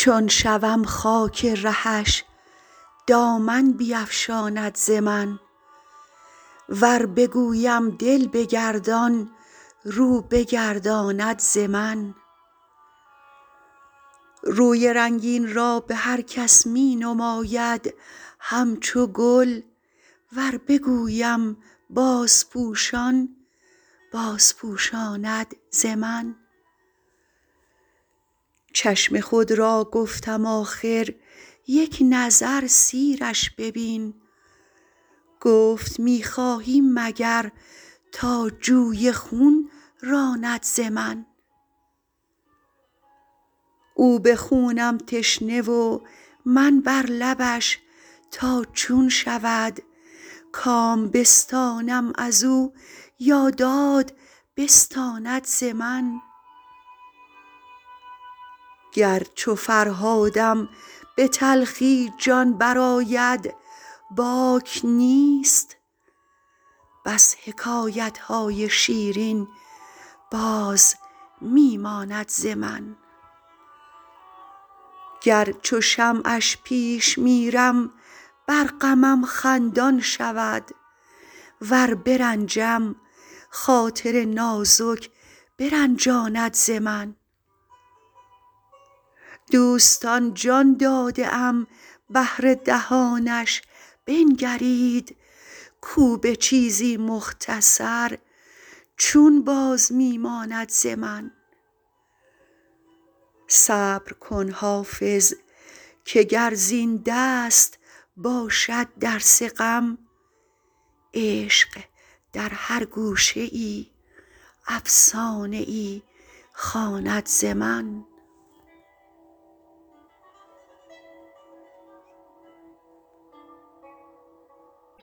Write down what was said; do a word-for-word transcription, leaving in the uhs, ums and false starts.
چون شوم خاک رهش دامن بیفشاند ز من ور بگویم دل بگردان رو بگرداند ز من روی رنگین را به هر کس می نماید همچو گل ور بگویم بازپوشان بازپوشاند ز من چشم خود را گفتم آخر یک نظر سیرش ببین گفت می خواهی مگر تا جوی خون راند ز من او به خونم تشنه و من بر لبش تا چون شود کام بستانم ازو یا داد بستاند ز من گر چو فرهادم به تلخی جان برآید باک نیست بس حکایت های شیرین باز می ماند ز من گر چو شمعش پیش میرم بر غمم خندان شود ور برنجم خاطر نازک برنجاند ز من دوستان جان داده ام بهر دهانش بنگرید کو به چیزی مختصر چون باز می ماند ز من صبر کن حافظ که گر زین دست باشد درس غم عشق در هر گوشه ای افسانه ای خواند ز من